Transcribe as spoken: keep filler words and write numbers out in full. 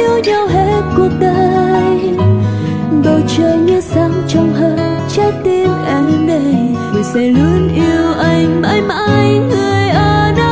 yêu nhau hết cuộc đời. Bầu trời như sáng trong hơn trái tim em đây, người sẽ luôn yêu anh mãi mãi, người ở đó.